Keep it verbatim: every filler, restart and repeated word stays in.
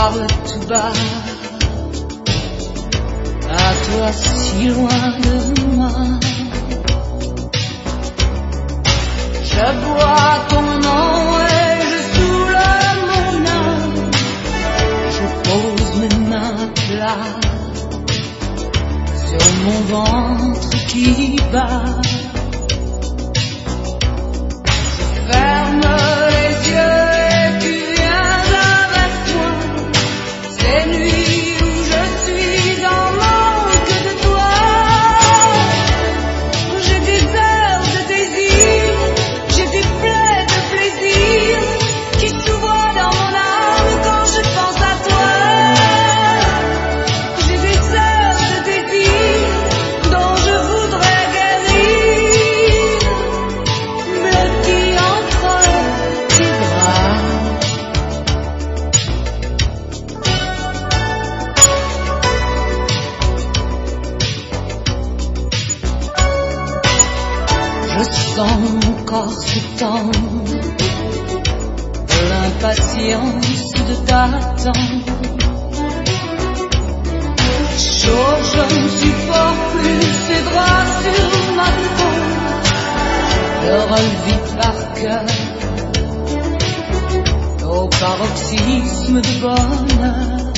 parle tout bas à toi si loin de moi. Je bois ton nom et je saoule mon âme. Je pose mes mains plats sur mon ventre qui bat. Je ferme les yeux et tu viens avec moi. Ces nuits où je suis en manque de toi. J'ai des heures de désir, j'ai des plaies de plaisir qui s'ouvrent dans mon âme quand je pense à toi. J'ai des heures de désir dont je voudrais guérir, blotti entre tes bras. Je sens mon corps s'étendre de l'impatience de t'attendre. Chaud, je ne supporte plus ces draps sur ma peau. Le relevis par cœur au paroxysme de bonheur.